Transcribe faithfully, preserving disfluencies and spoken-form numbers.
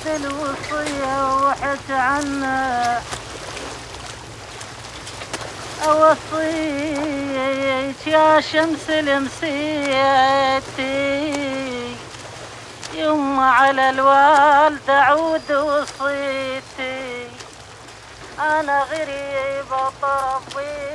بعد الوصية وحت عنه أوصيك يا شمس المسيتي يما على الوالد أعود وصيتي أنا غريبة طربي